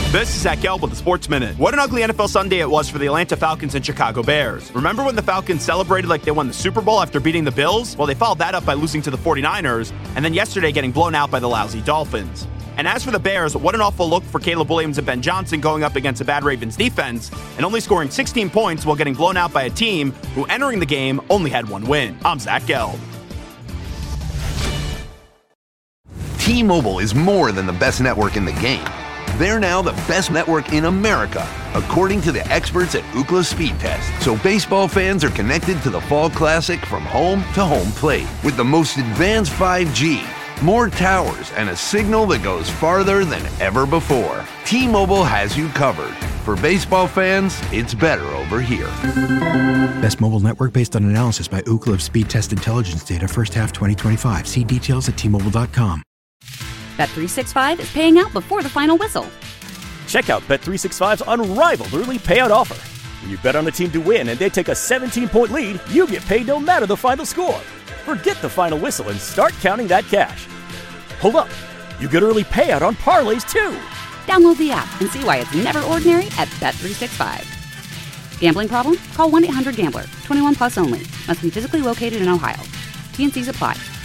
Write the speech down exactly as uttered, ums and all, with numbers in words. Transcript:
This is Zach Gelb with the Sports Minute. What an ugly N F L Sunday it was for the Atlanta Falcons and Chicago Bears. Remember when the Falcons celebrated like they won the Super Bowl after beating the Bills? Well, they followed that up by losing to the forty-niners, and then yesterday getting blown out by the lousy Dolphins. And as for the Bears, what an awful look for Caleb Williams and Ben Johnson going up against a bad Ravens defense and only scoring sixteen points while getting blown out by a team who, entering the game, only had one win. I'm Zach Gelb. T-Mobile is more than the best network in the game. They're now the best network in America, according to the experts at Ookla Speed Test. So baseball fans are connected to the Fall Classic from home to home plate with the most advanced five G, more towers, and a signal that goes farther than ever before. T-Mobile has you covered. For baseball fans, it's better over here. Best mobile network based on analysis by Ookla of Speed Test Intelligence data first half twenty twenty-five. See details at T Mobile dot com. Bet three sixty-five is paying out before the final whistle. Check out Bet three sixty-five's unrivaled early payout offer. When you bet on a team to win and they take a seventeen-point lead, you get paid no matter the final score. Forget the final whistle and start counting that cash. Hold up. You get early payout on parlays, too. Download the app and see why it's never ordinary at Bet three sixty-five. Gambling problem? Call one eight hundred gambler. twenty-one plus only. Must be physically located in Ohio. T and C's apply.